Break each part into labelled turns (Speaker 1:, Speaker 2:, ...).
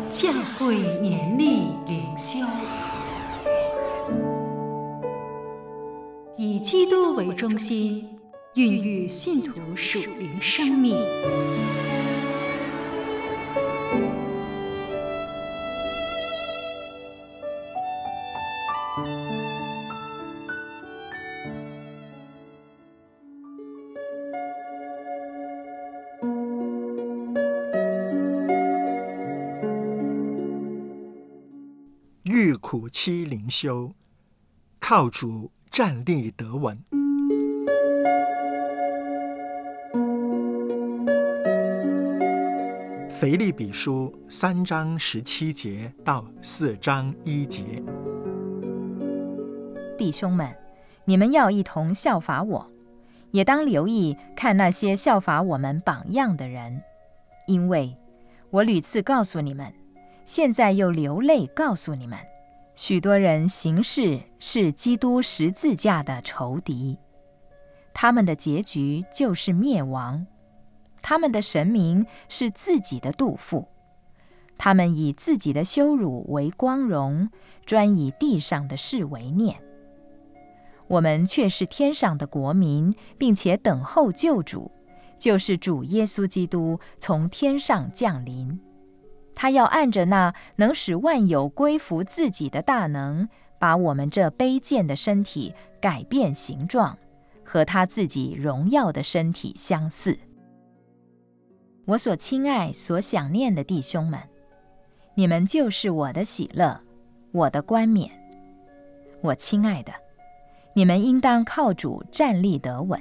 Speaker 1: 教会年历灵修，以基督为中心，孕育信徒属灵生命。
Speaker 2: 遇苦期灵修，靠主站立得稳。腓立比书3章17节到4章1节。
Speaker 3: 弟兄们，你们要一同效法我，也当留意看那些效法我们榜样的人，因为我屡次告诉你们，现在又流泪告诉你们，许多人行事是基督十字架的仇敌，他们的结局就是灭亡。他们的神明是自己的肚腹，他们以自己的羞辱为光荣，专以地上的事为念。我们却是天上的国民，并且等候救主，就是主耶稣基督从天上降临。他要按着那能使万有归服自己的大能，把我们这卑贱的身体改变形状，和他自己荣耀的身体相似。我所亲爱、所想念的弟兄们，你们就是我的喜乐，我的冠冕。我亲爱的，你们应当靠主站立得稳。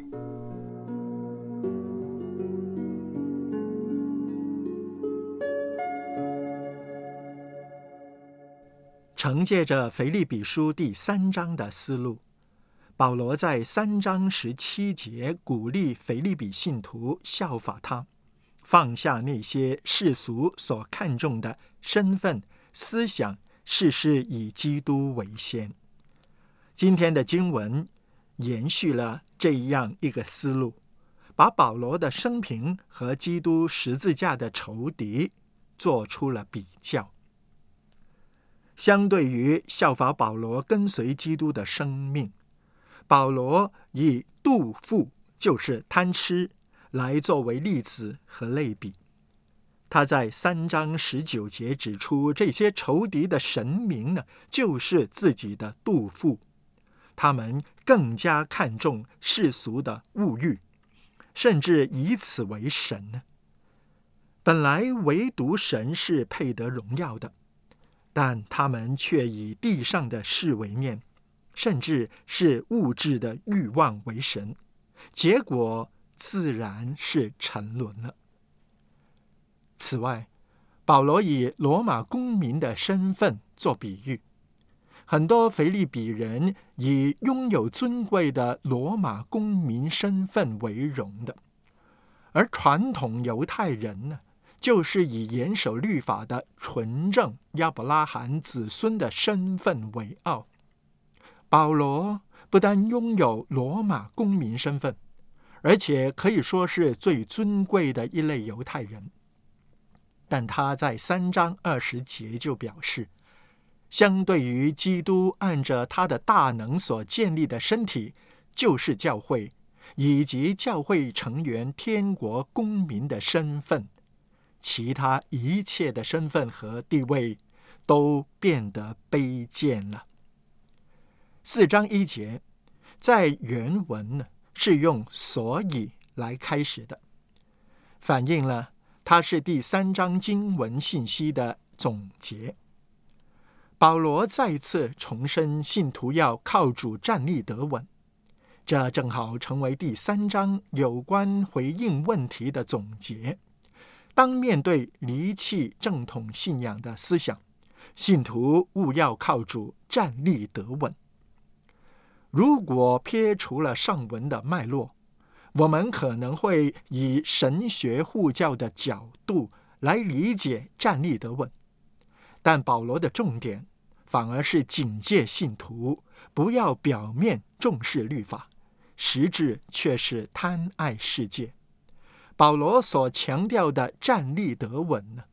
Speaker 2: 承接着腓立比书第3章的思路，保罗在3章17节鼓励腓立比信徒效法他，放下那些世俗所看重的身份、思想，事事以基督为先。今天的经文延续了这样一个思路，把保罗的生平和基督十字架的仇敌做出了比较。相对于效法保罗跟随基督的生命，保罗以肚腹，就是贪吃，来作为例子和类比。他在3章19节指出，这些仇敌的神明呢，就是自己的肚腹，他们更加看重世俗的物欲，甚至以此为神呢。本来唯独神是配得荣耀的，但他们却以地上的事为念，甚至是物质的欲望为神，结果自然是沉沦了。此外，保罗以罗马公民的身份做比喻，很多腓立比人以拥有尊贵的罗马公民身份为荣的，而传统犹太人呢，就是以严守律法的纯正亚伯拉罕子孙的身份为傲。保罗不但拥有罗马公民身份，而且可以说是最尊贵的一类犹太人，但他在3章20节就表示，相对于基督按着他的大能所建立的身体，就是教会，以及教会成员天国公民的身份，其他一切的身份和地位都变得卑贱了。4章1节在原文呢是用所以来开始的，反映了它是第3章经文信息的总结。保罗再次重申信徒要靠主站立得稳，这正好成为第3章有关回应问题的总结。当面对离弃正统信仰的思想，信徒务要靠主站立得稳。如果撇除了上文的脉络，我们可能会以神学护教的角度来理解站立得稳，但保罗的重点反而是警戒信徒不要表面重视律法，实质却是贪爱世界。保罗所强调的站立得稳呢，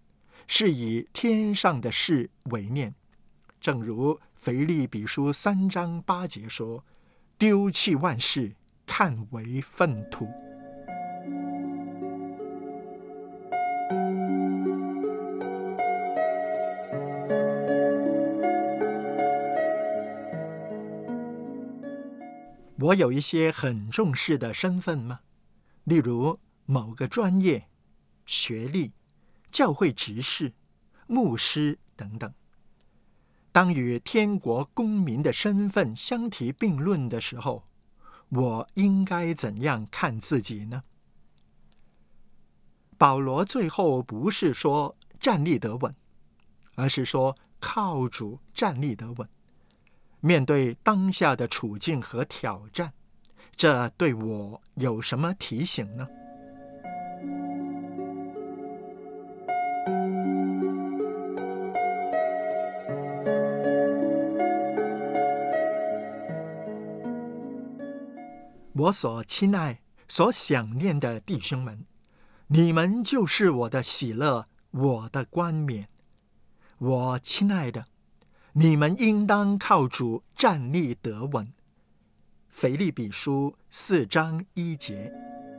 Speaker 2: 是以天上的事为念，正如腓立比书3章8节说：丢弃万事，看为粪土。我有一些很重视的身份吗？例如某个专业、学历、教会执事、牧师等等。当与天国公民的身份相提并论的时候，我应该怎样看自己呢？保罗最后不是说站立得稳，而是说靠主站立得稳。面对当下的处境和挑战，这对我有什么提醒呢？我所亲爱、所想念的弟兄们，你们就是我的喜乐，我的冠冕。我亲爱的，你们应当靠主站立得稳。腓立比书4章1节。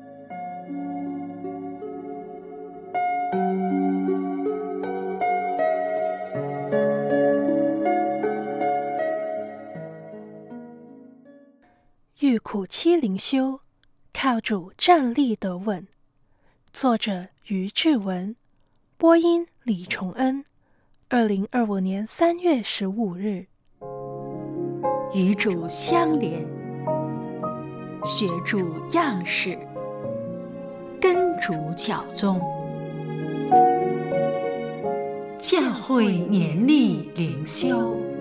Speaker 4: 遇苦期灵修，靠主站立得稳。作者于志文，播音李崇恩。2025年3月15日。
Speaker 1: 与主相连，学主样式，跟主教宗，教会年历灵修。